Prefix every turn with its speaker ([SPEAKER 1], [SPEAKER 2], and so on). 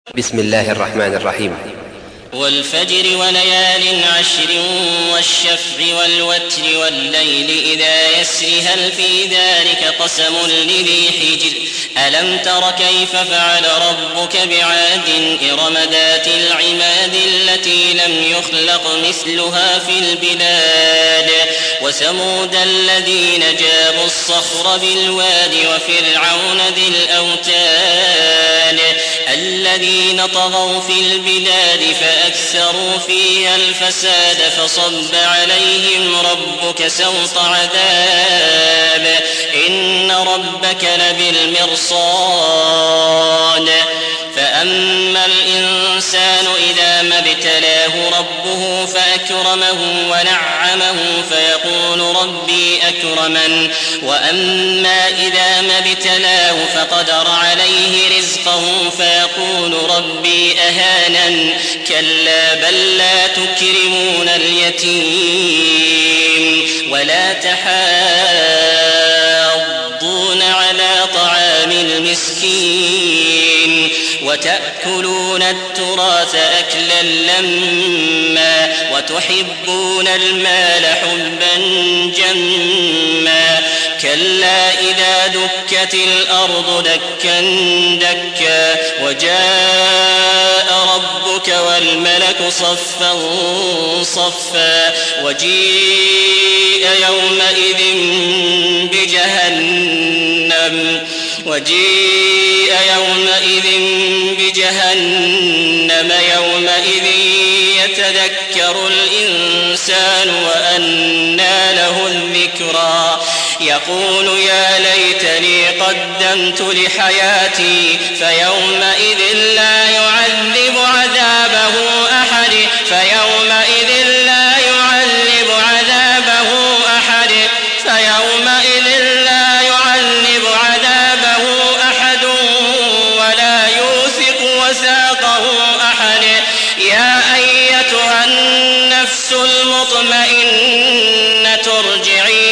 [SPEAKER 1] بسم الله الرحمن الرحيم.
[SPEAKER 2] والفجر وليال عشر والشفع والوتر والليل إذا يسر هل في ذلك قسم لذي حجر ألم تر كيف فعل ربك بعاد إرم ذات العماد التي لم يخلق مثلها في البلاد وثمود الذين جابوا الصخر بالواد وفرعون ذي الأوتاد الذين طغوا في البلاد فأكثروا فيها الفساد فصب عليهم ربك سوط عذاب إن ربك لبالمرصاد فأما الإنسان إذا ما ابتلاه ربه فأكرمه ونعمه فيقول ربي أكرمن وأما إذا ما ابتلاه فقدر عليه رزقه فيقول ربي أهانن كلا بل لا تكرمون اليتيم ولا تحاضون على طعام المسكين وتأكلون التراث أكلا لما وتحبون المال حبا جما كلا إذا دكت الأرض دكا دكا وجاء ربك والملك صفا صفا وجيء يومئذ بجهنم يومئذ يتذكر الإنسان وأنى له الذكرى يقول يا ليتني قدمت لحياتي فيومئذ لا يعذب عذابه أحد ولا يوثق وثاقه أحد يا أيتها النفس المطمئنة ارجعي